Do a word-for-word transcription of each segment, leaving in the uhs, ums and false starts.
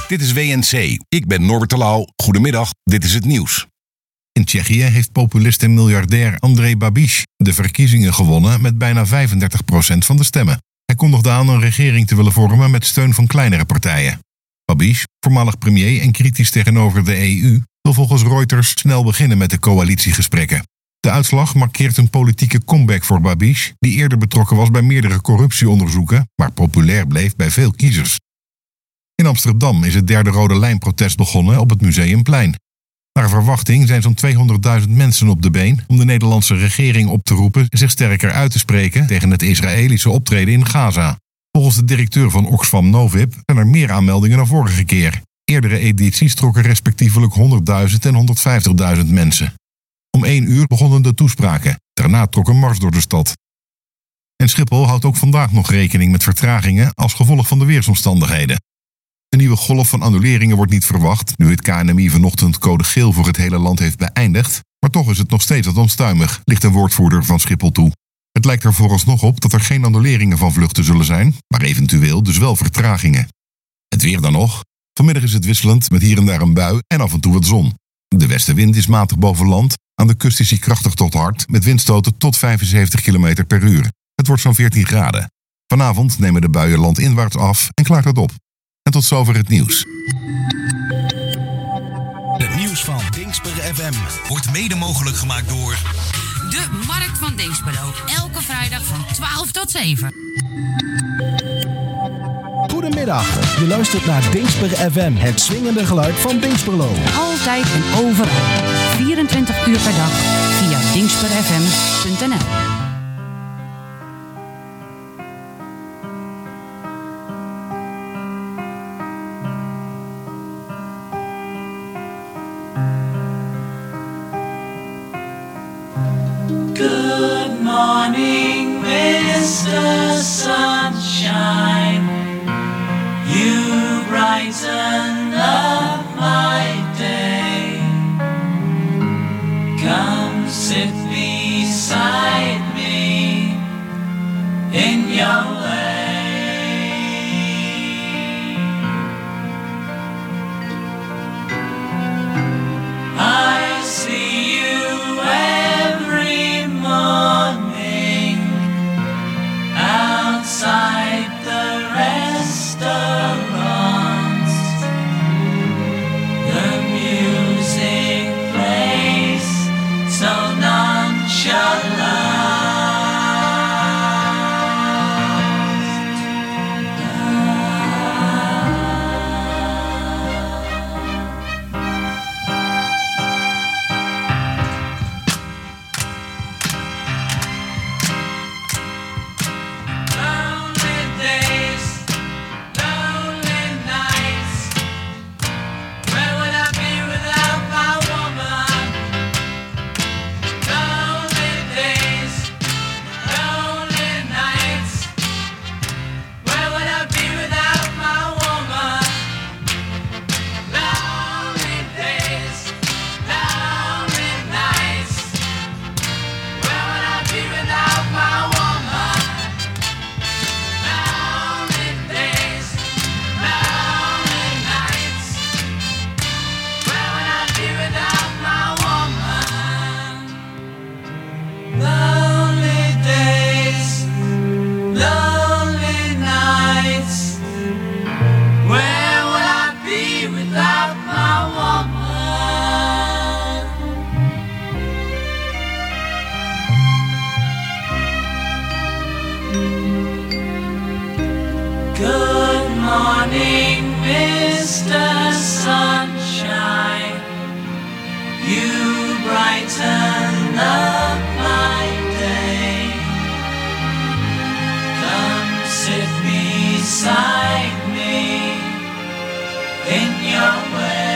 Dit is W N C. Ik ben Norbert de Lauw. Goedemiddag, dit is het nieuws. In Tsjechië heeft populist en miljardair Andrej Babiš de verkiezingen gewonnen met bijna vijfendertig procent van de stemmen. Hij kondigde aan een regering te willen vormen met steun van kleinere partijen. Babiš, voormalig premier en kritisch tegenover de E U, wil volgens Reuters snel beginnen met de coalitiegesprekken. De uitslag markeert een politieke comeback voor Babiš, die eerder betrokken was bij meerdere corruptieonderzoeken, maar populair bleef bij veel kiezers. In Amsterdam is het derde Rode Lijn-protest begonnen op het Museumplein. Naar verwachting zijn zo'n tweehonderdduizend mensen op de been om de Nederlandse regering op te roepen zich sterker uit te spreken tegen het Israëlische optreden in Gaza. Volgens de directeur van Oxfam Novib zijn er meer aanmeldingen dan vorige keer. Eerdere edities trokken respectievelijk honderdduizend en honderdvijftigduizend mensen. Om één uur begonnen de toespraken. Daarna trok een mars door de stad. En Schiphol houdt ook vandaag nog rekening met vertragingen als gevolg van de weersomstandigheden. Een nieuwe golf van annuleringen wordt niet verwacht, nu het K N M I vanochtend code geel voor het hele land heeft beëindigd. Maar toch is het nog steeds wat onstuimig, ligt een woordvoerder van Schiphol toe. Het lijkt er vooralsnog op dat er geen annuleringen van vluchten zullen zijn, maar eventueel dus wel vertragingen. Het weer dan nog. Vanmiddag is het wisselend met hier en daar een bui en af en toe wat zon. De westenwind is matig boven land. Aan de kust is hij krachtig tot hard, met windstoten tot vijfenzeventig kilometer per uur. Het wordt zo'n veertien graden. Vanavond nemen de buien landinwaarts af en klaart het op. En tot zover het nieuws. Het nieuws van Dingsper F M wordt mede mogelijk gemaakt door de Markt van Dinxperlo. Elke vrijdag van twaalf tot zeven. Goedemiddag, je luistert naar Dingsper F M, het swingende geluid van Dingsperlo. Altijd en overal, vierentwintig uur per dag, via dingsper f m punt n l. Good morning, Mister Sunshine. You brighten up my day. Come sit beside me in your way. I see you every morning outside the restaurant. The music plays so nonchalant. Lonely days, lonely nights. Where would I be without my woman? Lonely days, lonely nights. Where would I be without my woman? Lonely days, lonely nights. Where would I be without my woman? Lonely days, lonely nights. Where would I be without my woman? Lonely days, lonely nights. Where would I be without my woman? Good morning, Mister Sunshine. You brighten up my day. Come sit beside me in your way.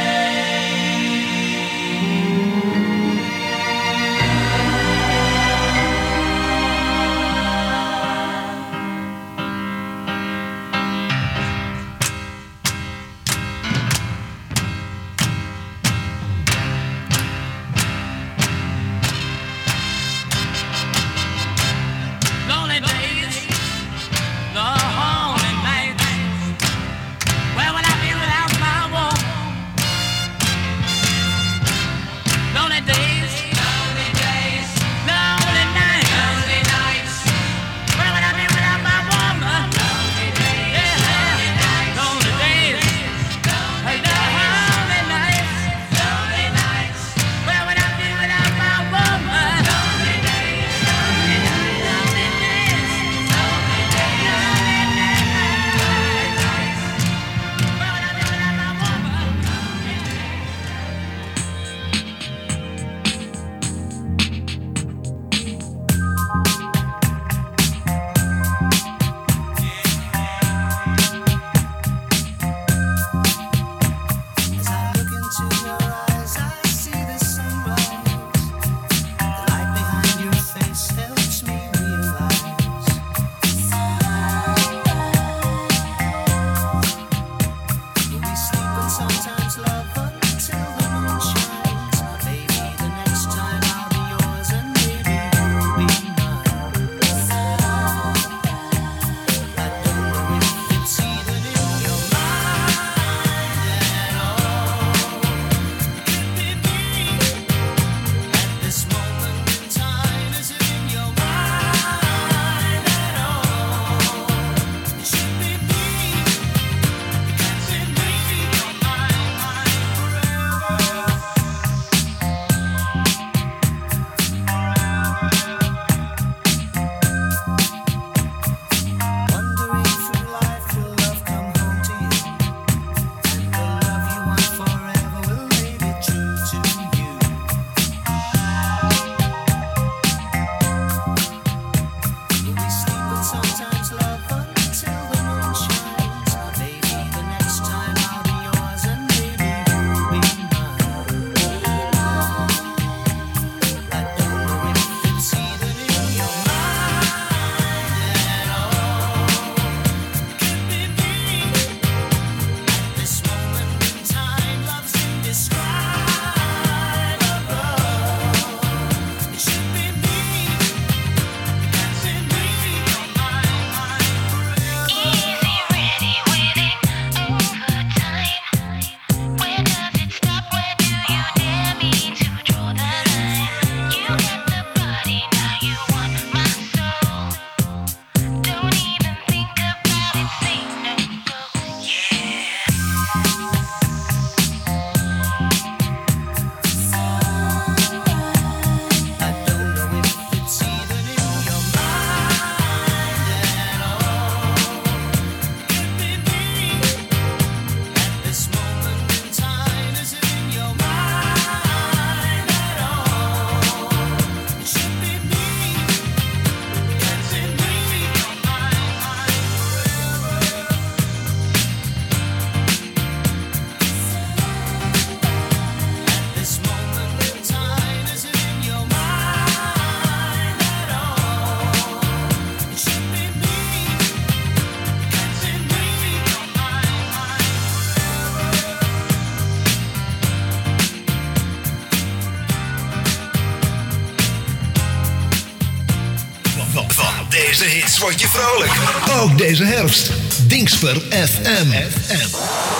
eerste hits word je vrolijk. Ook deze herfst. Dingsper F M. F M.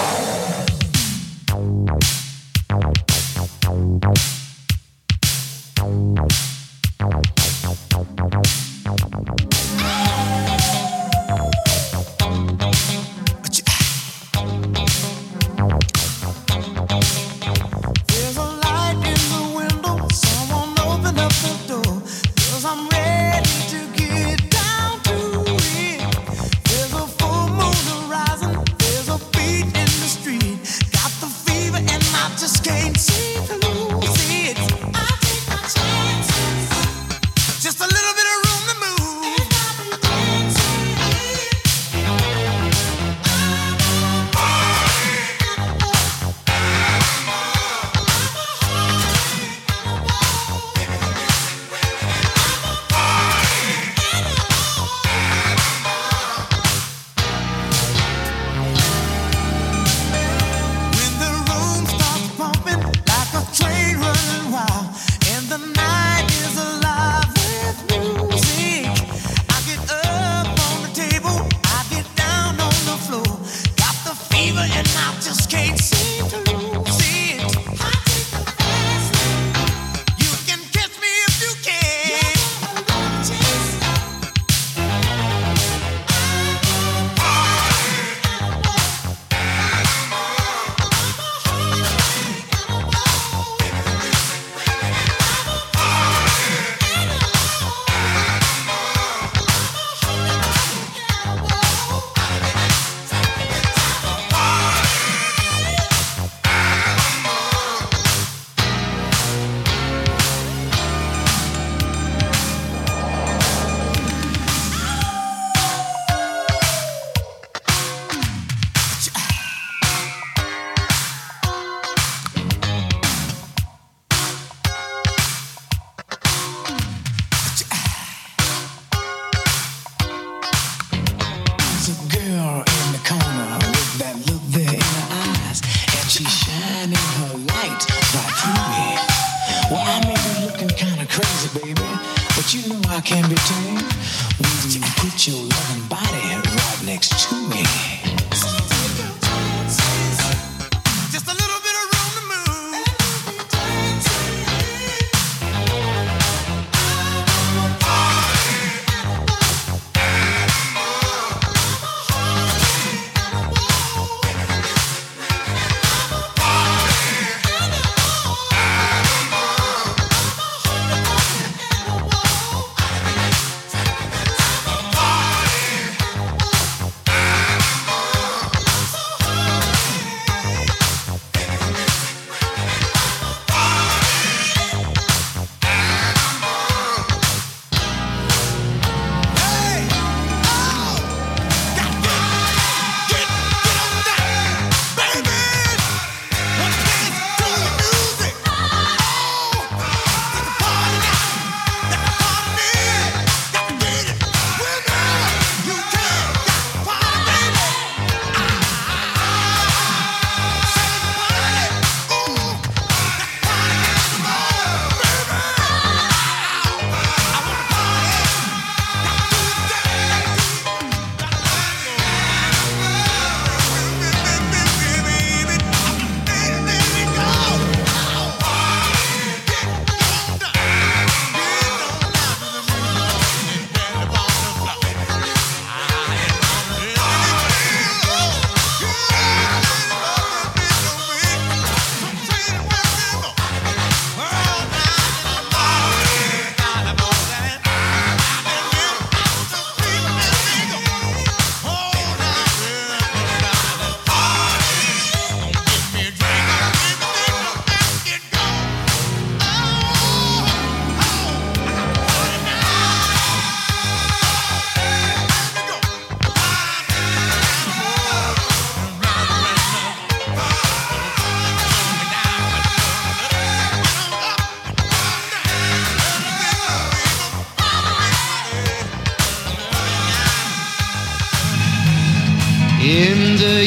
In the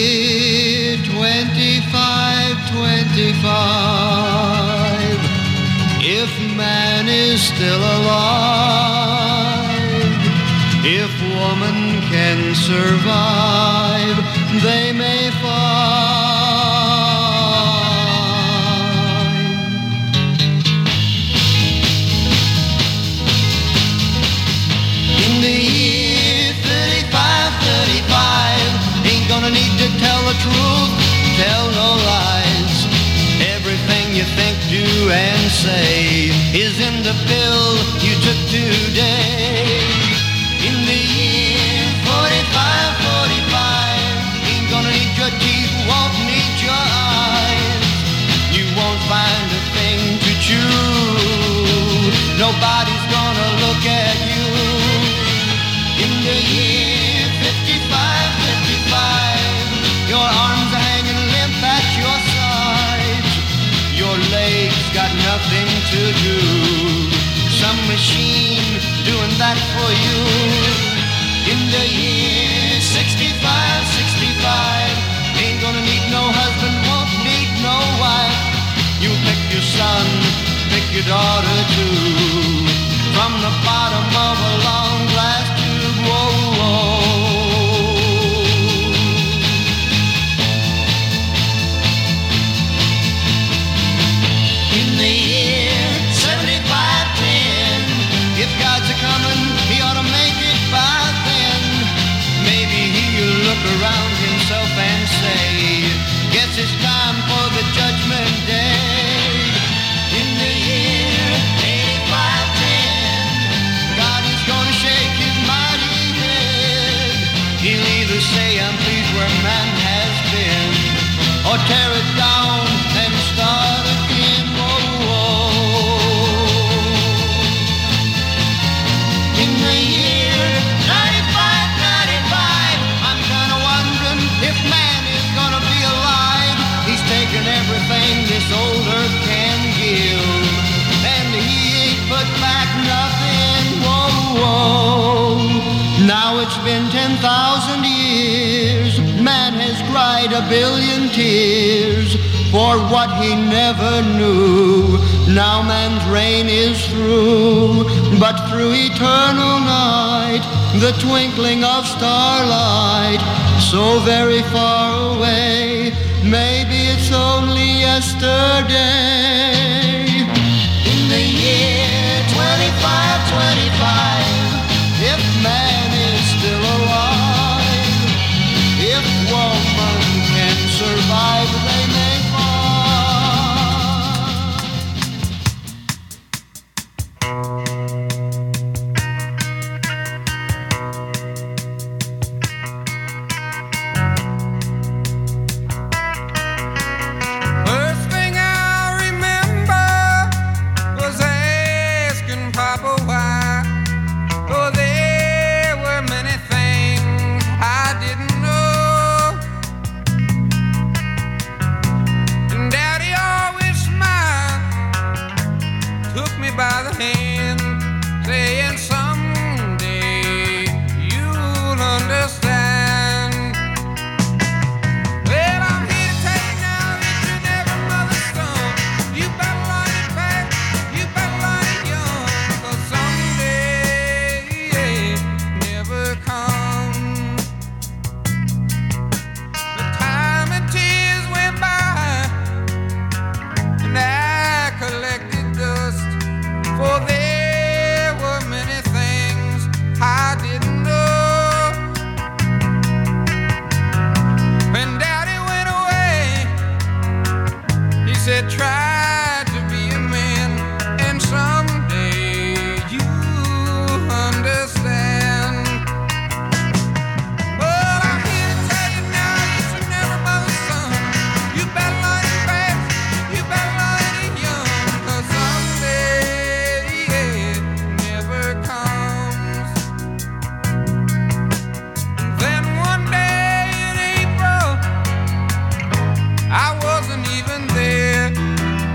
year twenty-five twenty-five, if man is still alive, woman can survive, they may find. In the year thirty-five thirty-five, ain't gonna need to tell the truth, tell no lies. Everything you think, do, and say is in the pill you took today. In the year forty-five forty-five, ain't gonna need your teeth, won't need your eyes. You won't find a thing to chew, nobody's gonna look at you. In the year fifty-five fifty-five, your arms are hanging limp at your sides. Your legs got nothing to do, some machine doing that for you. In the year sixty-five sixty-five, ain't gonna need no husband, won't need no wife. You pick your son, pick your daughter too, from the bottom of a long glass tube. Whoa, whoa. In the year seventy-five ten, if God's a-comin', he ought to make it by then. Maybe he'll look around himself and say, guess it's time for the judgment day. In the year eighty-five ten, God is gonna shake his mighty head. He'll either say, I'm pleased where man has been, or tear it down and start again. Whoa, whoa. In the year ninety-five ninety-five, I'm kinda wondering if man is gonna be alive. He's taken everything this old earth can give, and he ain't put back nothing. Whoa, whoa. Now it's been ten thousand years, man has cried a billion tears for what he never knew. Now man's reign is through, but through eternal night, the twinkling of starlight, so very far away, maybe it's only yesterday. In the year twenty-five twenty-five, if man is still alive, if woman can survive, they may find. First thing I remember was asking Papa why. Oh, there were many things I didn't know, and Daddy always smiled, took me by the hand, saying someday you'll understand. Well, I'm here to tell you now that you're never mother's son. You better learn it fast, you better learn it young, 'cause someday never comes. The time and tears went by, and I collected dust, for there were many things I didn't know. When Daddy went away, he said, try to be a man, and someday you'll understand. Well, I'm here to tell you now that you're never mother's son. You better learn it fast, you better learn it young, 'cause someday never comes. And then one day in April, I wasn't even there.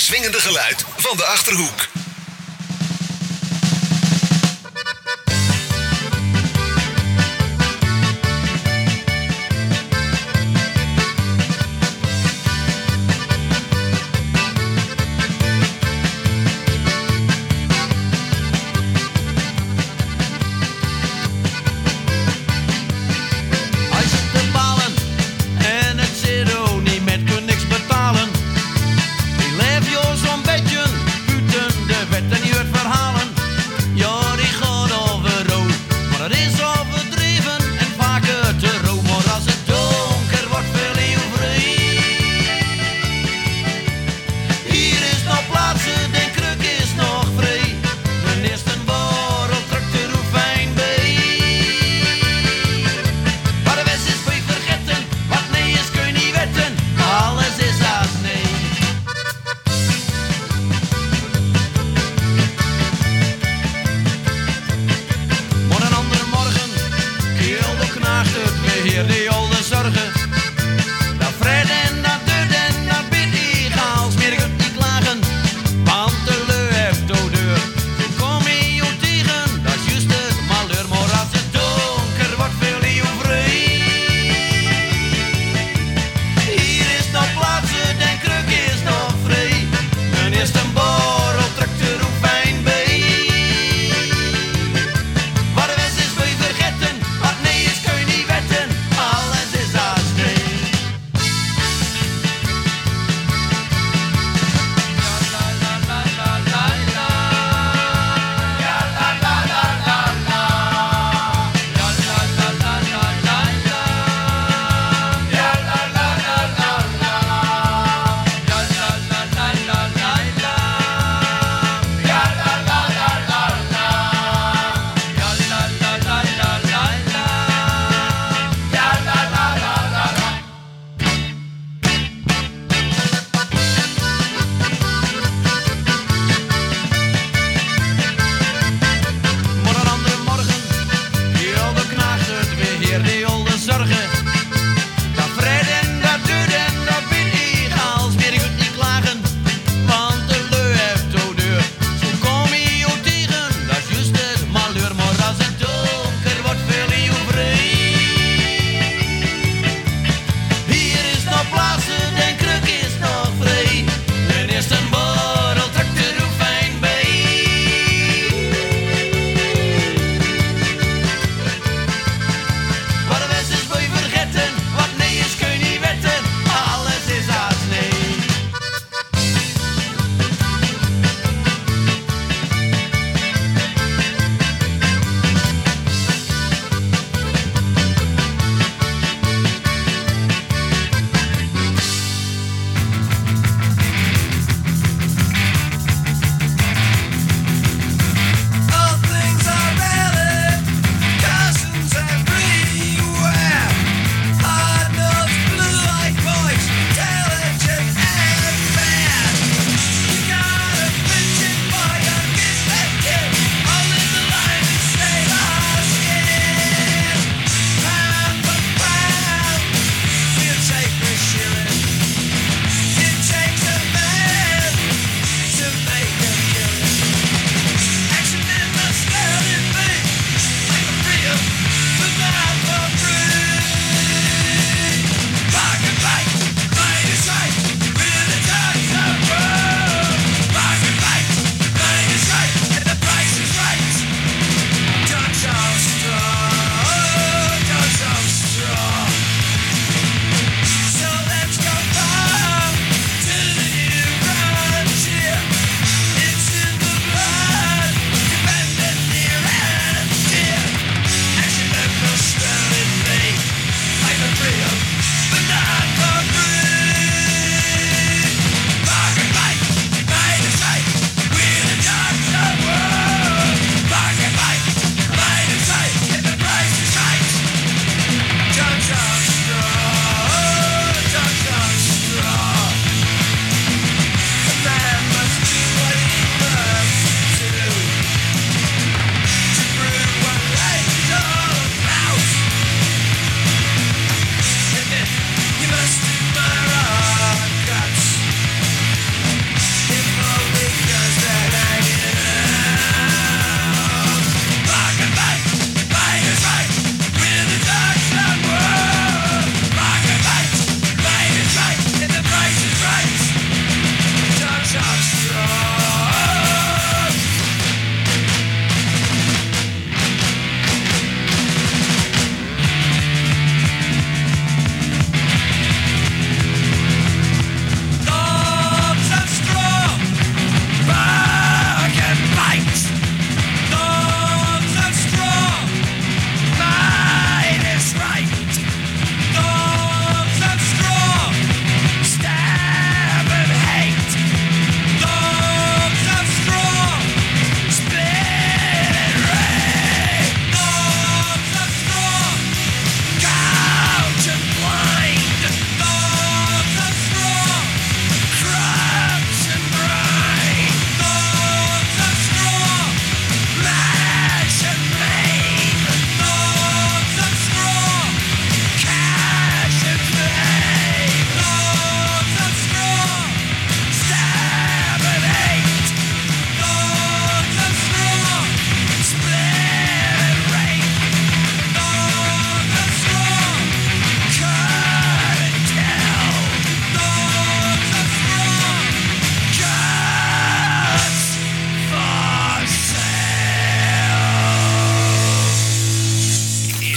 swingende geluid van de Achterhoek. Hij zit te balen en het zit ook niet met kun niks betalen. Die leef je zo'n beetje buiten de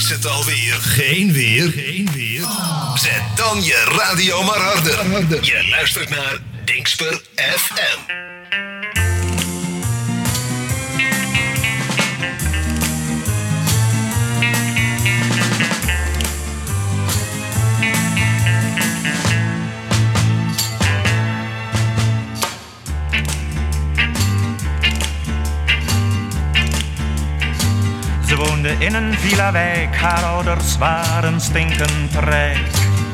Is het alweer geen weer? Geen weer? Zet dan je radio maar harder. Je luistert naar Dingsper F M. Ze woonde in een villa-wijk, haar ouders waren stinkend rijk.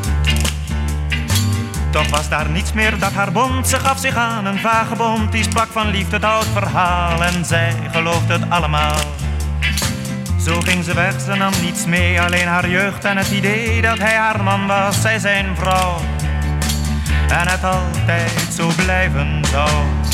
Toch was daar niets meer dat haar bond, ze gaf zich aan een vagebond. Die sprak van liefde, het oud verhaal, en zij geloofde het allemaal. Zo ging ze weg, ze nam niets mee, alleen haar jeugd en het idee dat hij haar man was, zij zijn vrouw. En het altijd zo blijven zou.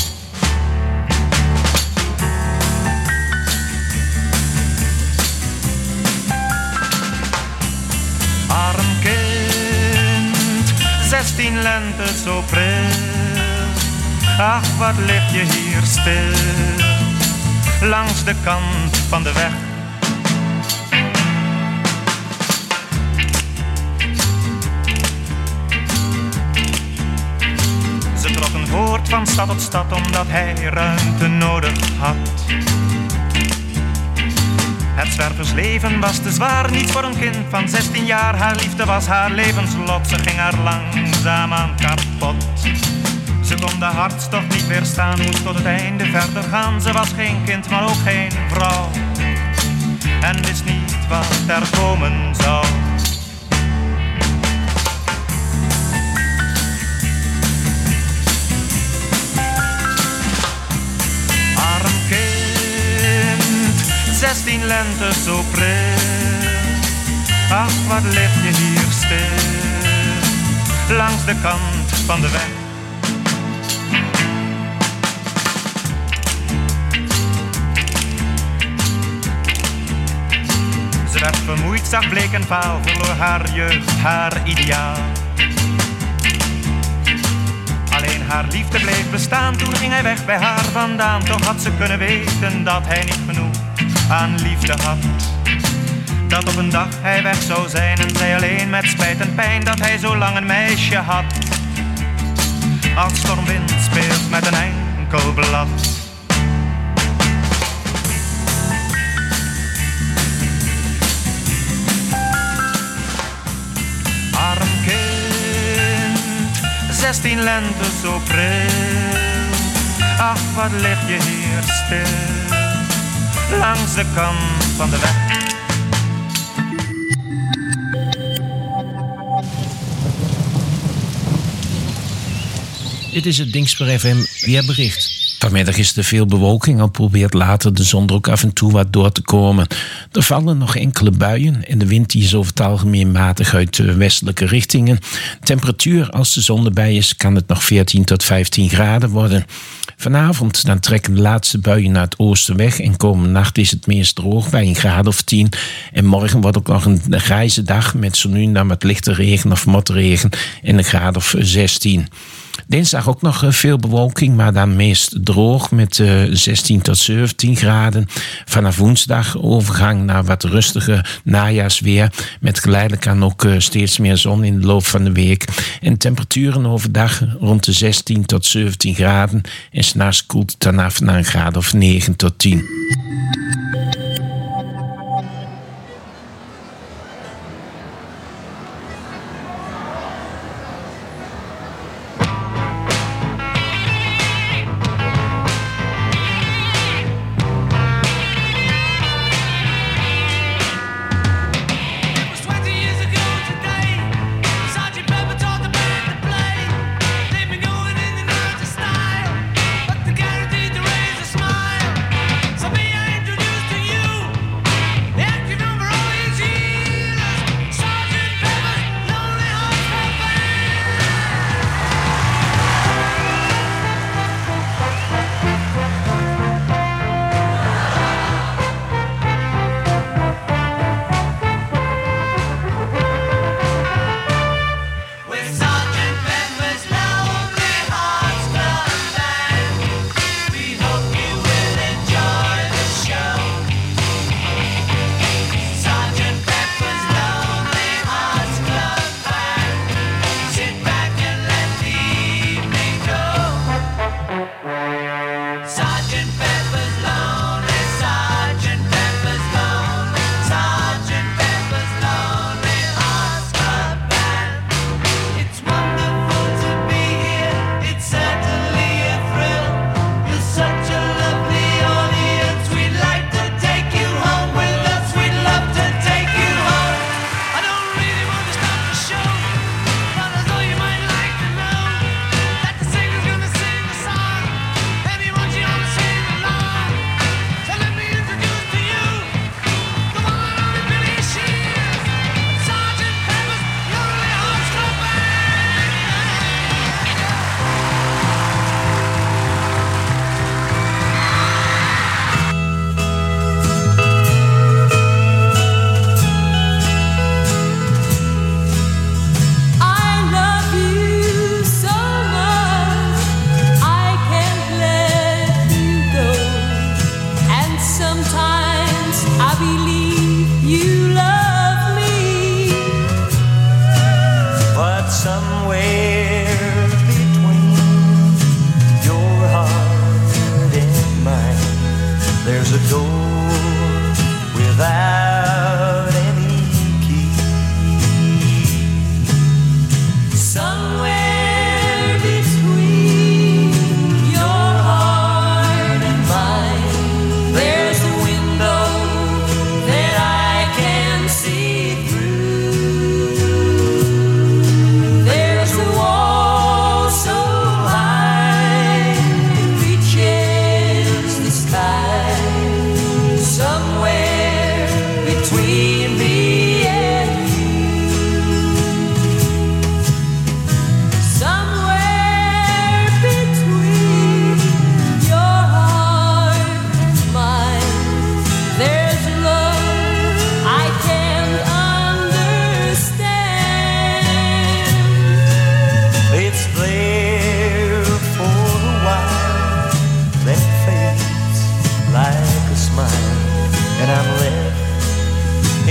Arm kind, zestien lente zo pril. Ach, wat lig je hier stil, langs de kant van de weg. Ze trokken voort van stad tot stad, omdat hij ruimte nodig had. Het zwerversleven was te zwaar, niet voor een kind van zestien jaar. Haar liefde was haar levenslot, ze ging haar langzaamaan kapot. Ze kon de hartstocht niet weerstaan, moest tot het einde verder gaan. Ze was geen kind, maar ook geen vrouw, en wist niet wat er komen zou. Arm kind, zestien lente zo pril. Ach, wat lig je hier stil, langs de kant van de weg. Ze werd vermoeid, zag bleek en vaal, verloor haar jeugd, haar ideaal. Alleen haar liefde bleef bestaan, toen ging hij weg bij haar vandaan. Toch had ze kunnen weten dat hij niet genoeg aan liefde had. Dat op een dag hij weg zou zijn en zij alleen met spijt en pijn dat hij zo lang een meisje had. Als stormwind speelt met een enkel blad. Arm kind, zestien lente zo pril. Ach, wat lig je hier stil, langs de kant van de weg. Dit is het Dingsper F M weerbericht. Vanmiddag is er veel bewolking, al probeert later de zon er ook af en toe wat door te komen. Er vallen nog enkele buien en de wind die is over het algemeen matig uit de westelijke richtingen. Temperatuur, als de zon erbij is, kan het nog veertien tot vijftien graden worden. Vanavond dan trekken de laatste buien naar het oosten weg en komende nacht is het meest droog bij een graad of tien. En morgen wordt ook nog een grijze dag met zo nu en dan wat lichte regen of motregen en een graad of zestien. Dinsdag ook nog veel bewolking, maar dan meest droog met uh, zestien tot zeventien graden. Vanaf woensdag overgang naar wat rustige najaarsweer. Met geleidelijk aan ook uh, steeds meer zon in de loop van de week. En temperaturen overdag rond de zestien tot zeventien graden. En 's nachts koelt het dan af naar een graad of negen tot tien. Introduce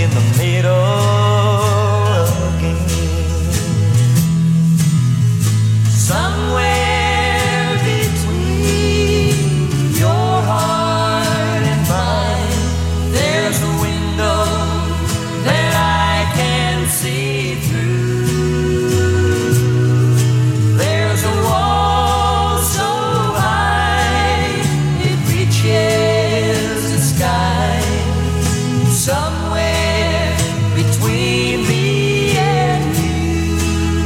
in the middle again. Somewhere between your heart and mine, there's a window that I can see through. There's a wall so high it reaches the sky. Somewhere between me and you.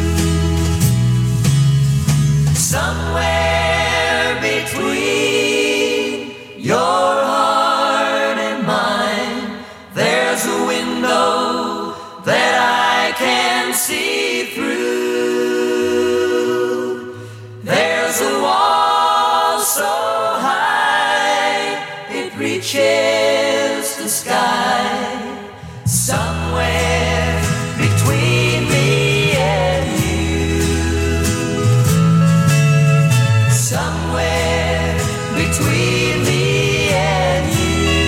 Somewhere between your heart and mine, there's a window that I can see through. There's a wall so high it reaches the sky. Somewhere between me and you. Somewhere between me and you.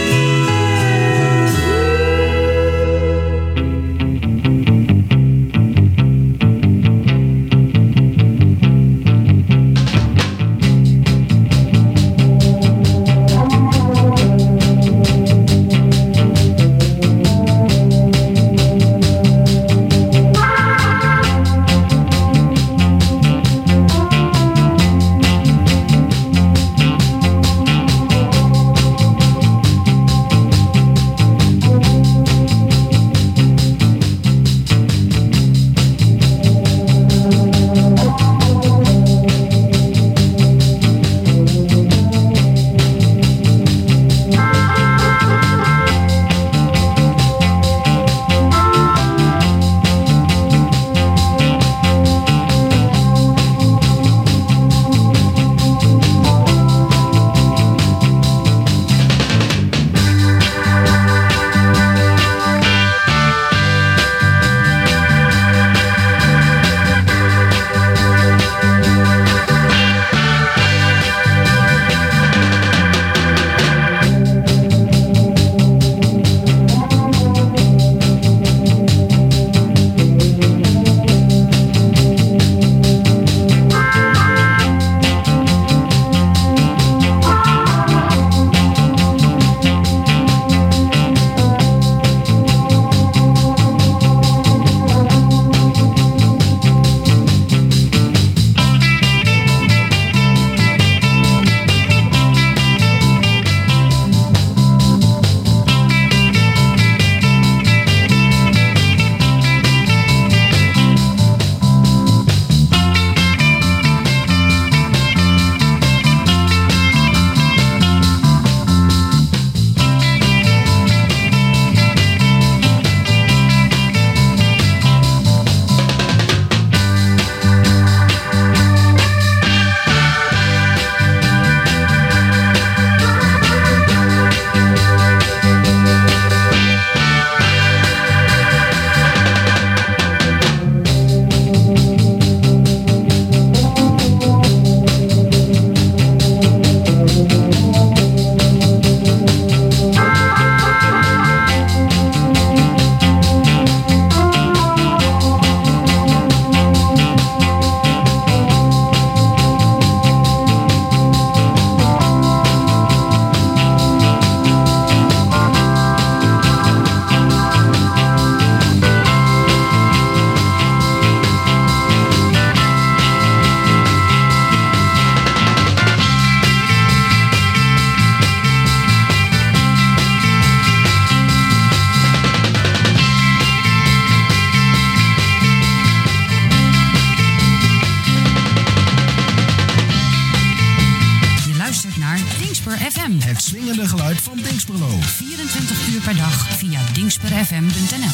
Het swingende geluid van Dingsperlo. vierentwintig uur per dag via dingsper f m punt n l.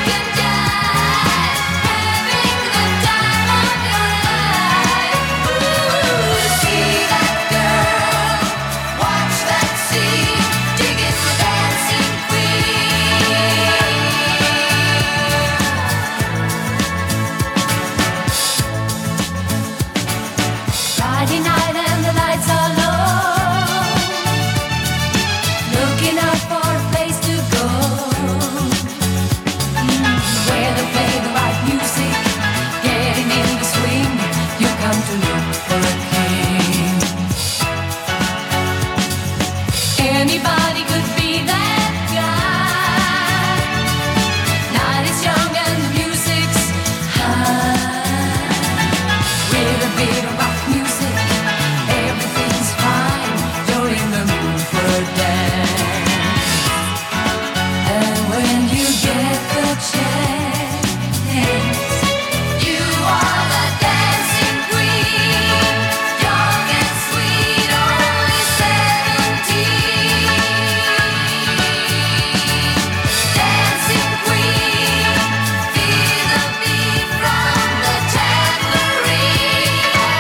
Having the time of your life. Friday night and the lights are low, looking out for a place to go, mm, where they play the right music, getting in the swing. You come to look for a king. Anybody could be that guy. Night is young and the music's high. With a bit of rock music, everything's fine. You're in the mood for a dance. And when you get the chance, you are the dancing queen. Young and sweet, only seventeen. Dancing queen, feel the beat from the tambourine.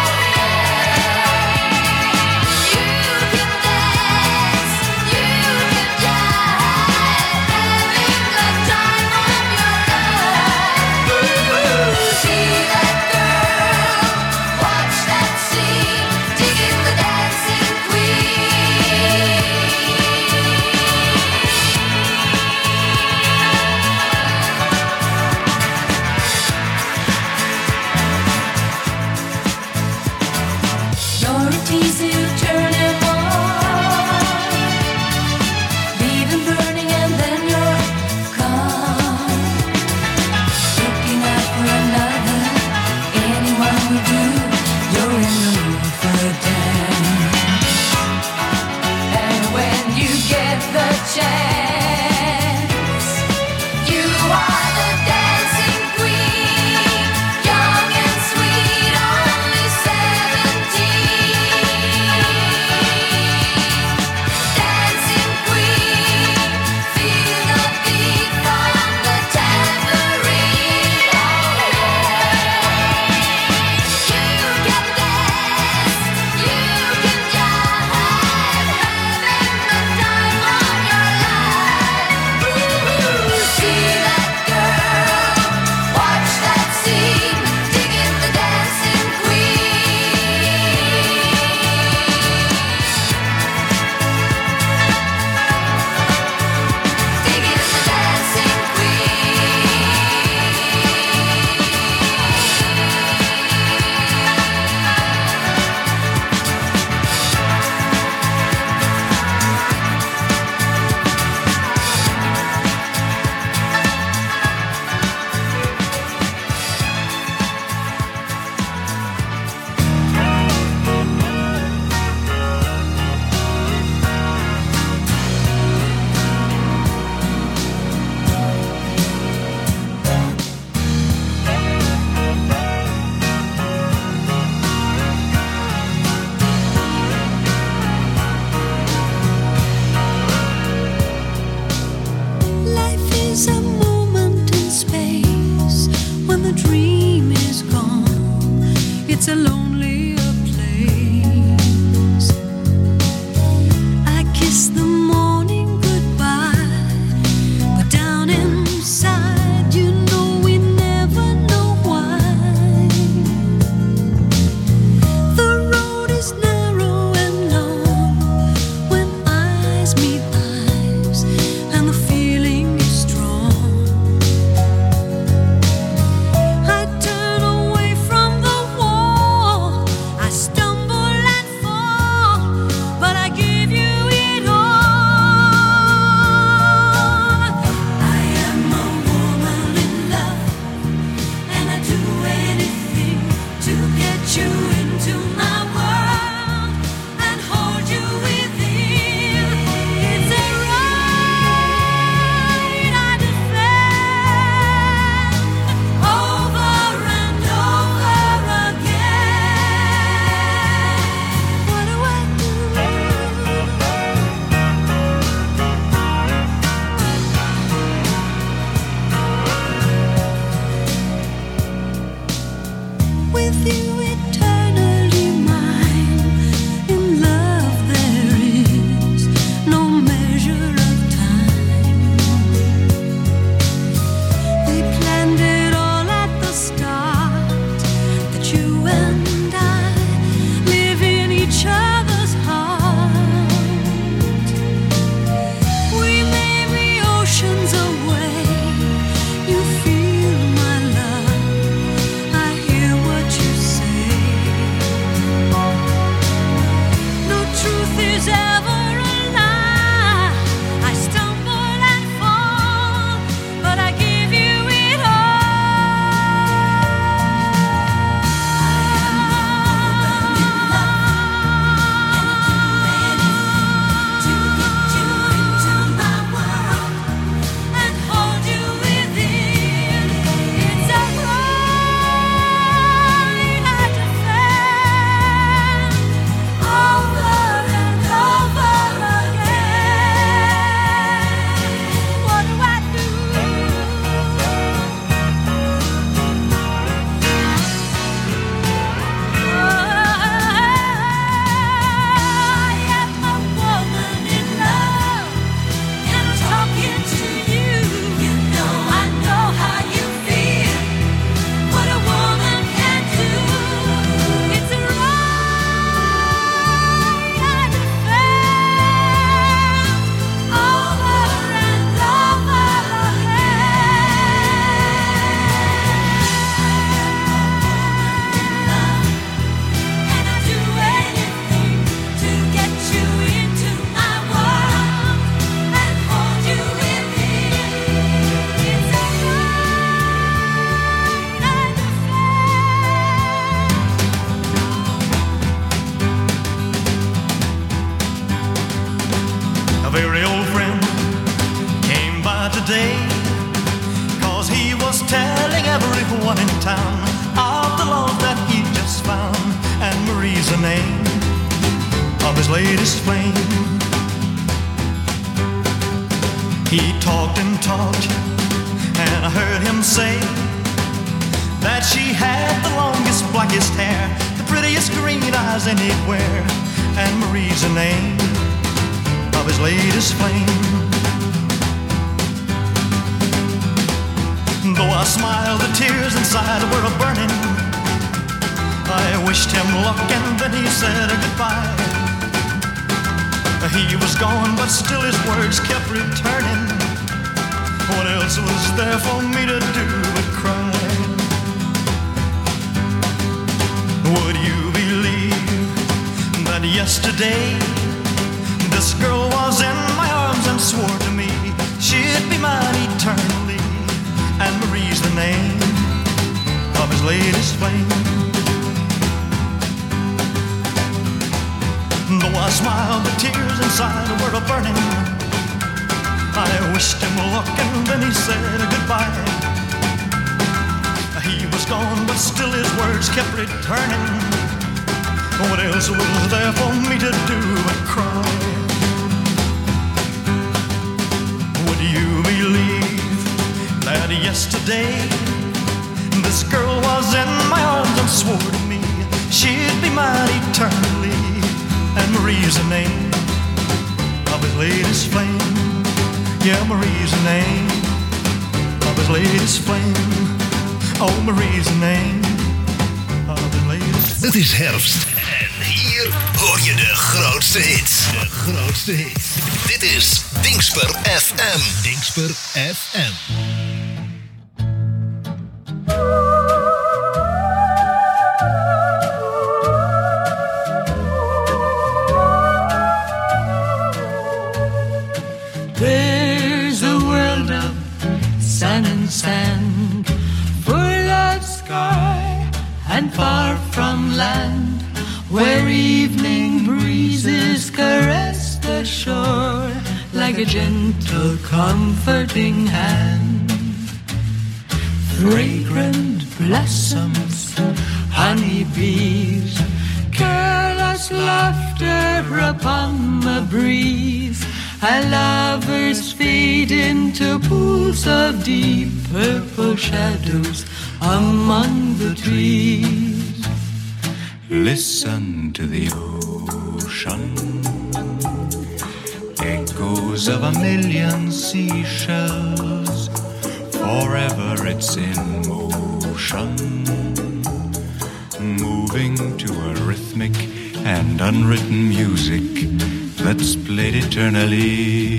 You can dance, you can jive, having the time of your life. See that girl, watch that scene, digging the dancing queen. You're a teaser, you turn him on, leave him burning and then you're gone. Looking out for another, anyone will do. You're in the mood for a dance. And when you get the chance, you are the dancing queen. Young and sweet, only seventeen. Marie's the name of his latest flame. He talked and talked, and I heard him say that she had the longest, blackest hair, the prettiest green eyes anywhere, and Marie's the name of his latest flame. Though I smiled, the tears inside were burning. I wished him luck and then he said goodbye. He was gone, but still his words kept returning. What else was there for me to do but cry? Would you believe that yesterday this girl was in my arms and swore to me she'd be mine eternally? And Marie's the name of his latest flame. Though I smiled, the tears inside were burning. I wished him luck and then he said goodbye. He was gone, but still his words kept returning. What else was there for me to do but cry? Would you believe that yesterday this girl was in my arms and swore to me she'd be mine eternally? And Marie's the name of his latest flame. Yeah, Marie's the name of his latest flame. Oh, Marie's the name of his latest. Het is herfst en hier hoor je de grootste hits. De grootste hits. Dit is Dingsper F M. Dingsper F M. There's a world of sun and sand, full of sky and far from land, where evening breezes caress the shore like a gentle comforting hand. Fragrant blossoms, honeybees, careless laughter upon the breeze, and lovers fade into pools of deep purple shadows among the trees. Listen to the ocean, echoes of a million seashells. Forever it's in motion, moving to a rhythmic and unwritten music that's played eternally.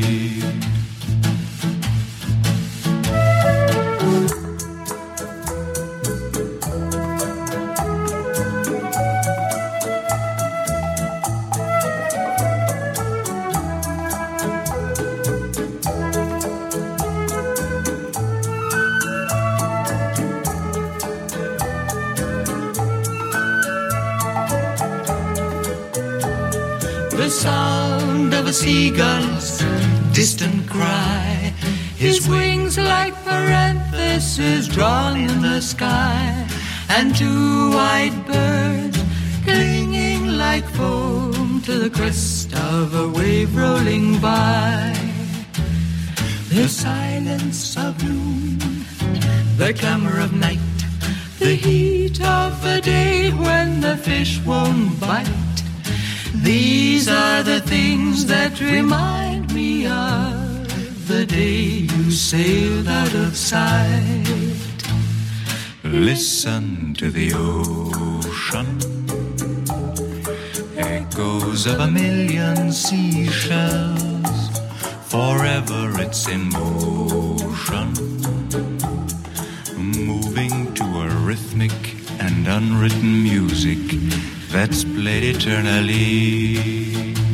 The sound of a seagull's distant cry, his wings like parentheses drawn in the sky, and two white birds clinging like foam to the crest of a wave rolling by. The silence of noon, the clamor of night, the heat of the day when the fish won't bite. These are the things that remind me of the day you sailed out of sight. Listen to the ocean, echoes of a million seashells. Forever it's in motion, moving to a rhythmic and unwritten music that's played eternally.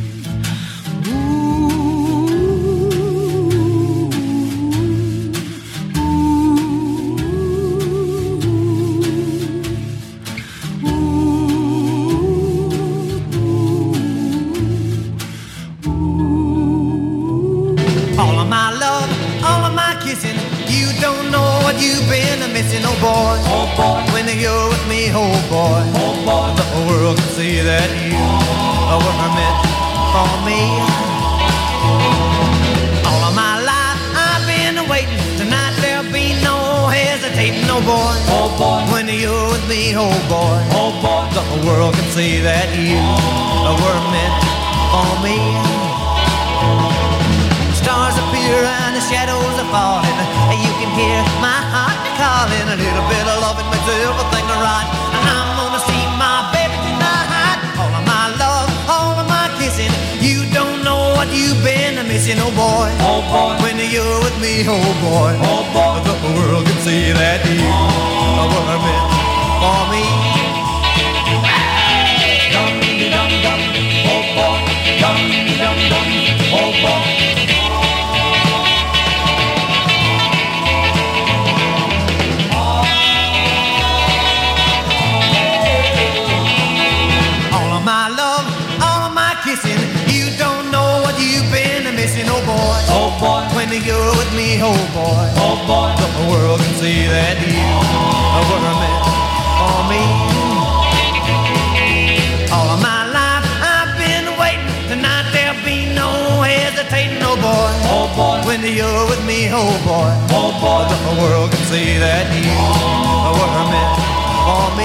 All of my love, all of my kissing, you don't know what you've been missing, oh boy. Oh boy, when you're with me, oh boy. Oh boy, the whole world can see that that you were meant for me. All of my life I've been waiting. Tonight there'll be no hesitating, no boy. Oh boy, when you're with me, oh boy. Oh boy, the whole world can see that you were meant for me. Stars appear and the shadows are falling. You can hear my heart calling. A little bit of loving makes everything right. And I'm gonna see my baby tonight. All of my love, all of my kissing. You don't know what you've been missing, oh boy. Oh boy, when you're with me, oh boy. Oh boy, the whole world can see that you were meant for me. Dum dum dum, oh boy. Dum dum dum, oh boy. Oh boy, when you're with me, oh boy, oh boy, the whole world can see that you were meant for me. All of my life I've been waiting. Tonight there'll be no hesitating, oh boy, oh boy, when you're with me, oh boy, oh boy, the whole world can see that you were meant for me.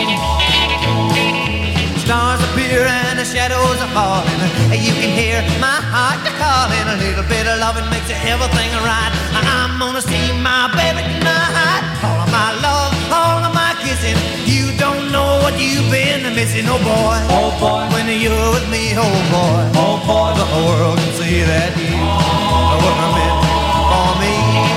Stars appear and the shadows are falling. You can hear my heart calling. A little bit of loving makes everything right. I'm gonna see my baby tonight. All of my love, all of my kissing. You don't know what you've been missing, oh boy. Oh boy, when you're with me, oh boy. Oh boy, the whole world can see that you were meant for me.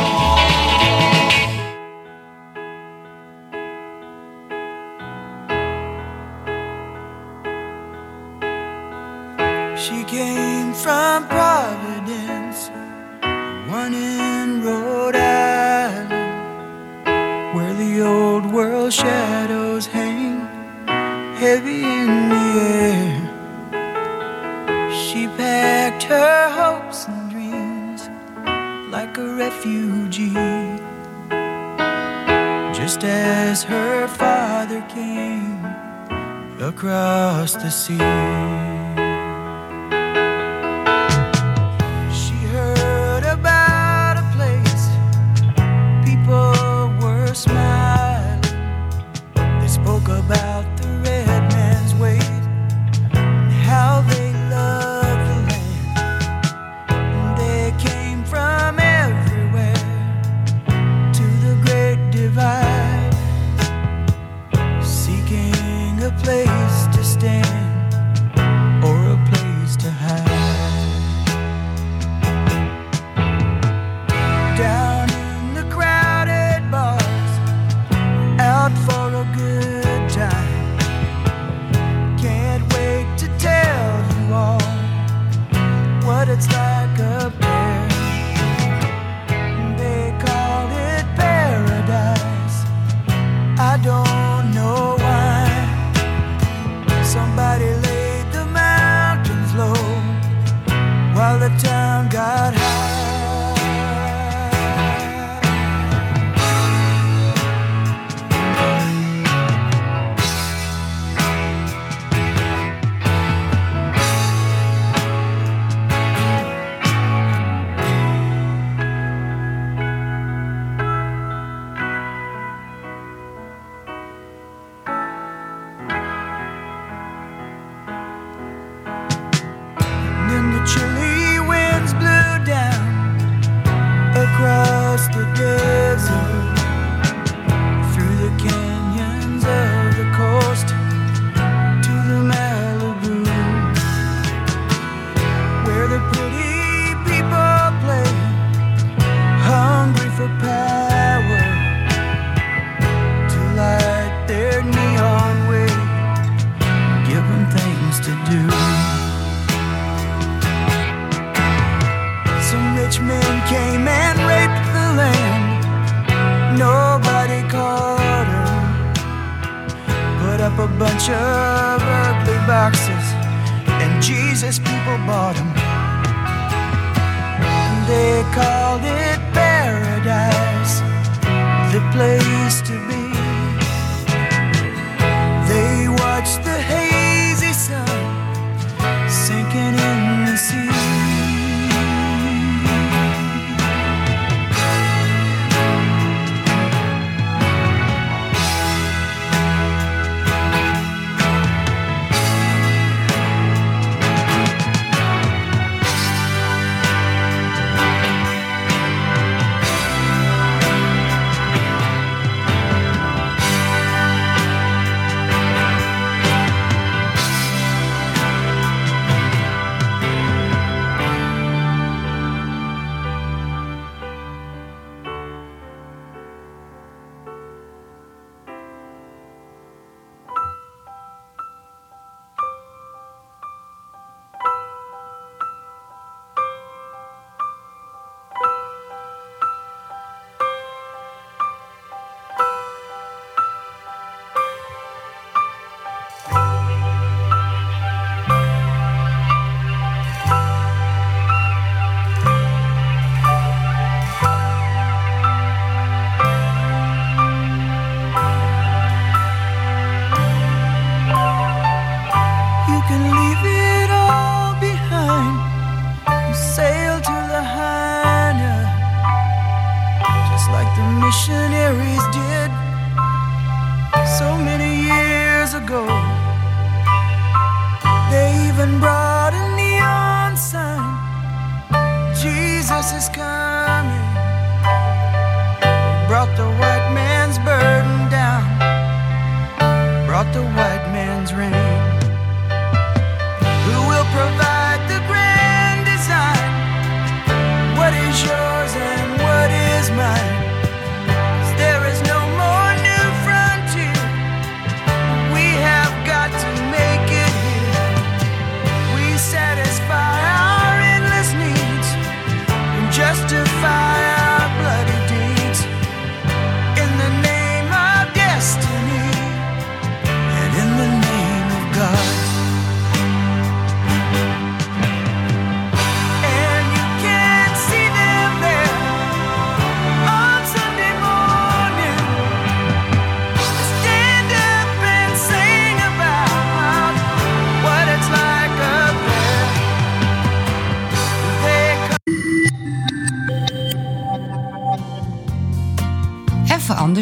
She came from Providence, one in Rhode Island, where the old world shadows hang heavy in the air. She packed her hopes and dreams like a refugee, just as her father came across the sea. Smiling, they spoke about the red man's ways and how they loved the land. And they came from everywhere to the great divide, seeking a place to stand or a place to hide. Down in the crowded bar, out for a good time. Can't wait to tell you all what it's like up there. They call it paradise. I don't know why. Somebody laid the mountains low while the town got high. Chilly winds blew down across the desert, through the canyons of the coast to the Malibu, where the pretty people play, hungry for power, to light their neon way, give them things to do. Rich men came and raped the land. Nobody caught her. Put up a bunch of ugly boxes, and Jesus people bought them. They called it paradise, the place to be. They watched the hazy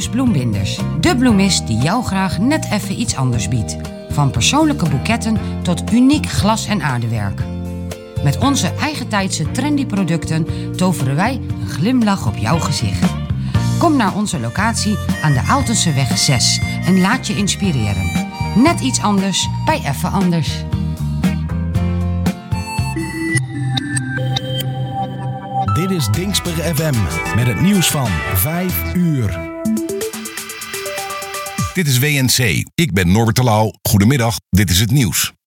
August Bloembinders. De bloemist die jou graag net even iets anders biedt. Van persoonlijke boeketten tot uniek glas- en aardewerk. Met onze eigentijdse trendy producten toveren wij een glimlach op jouw gezicht. Kom naar onze locatie aan de Aaltenseweg zes en laat je inspireren. Net iets anders bij Even Anders. Dit is Dingsper F M met het nieuws van vijf uur. Dit is W N C. Ik ben Norbert de Lauw. Goedemiddag, dit is het nieuws.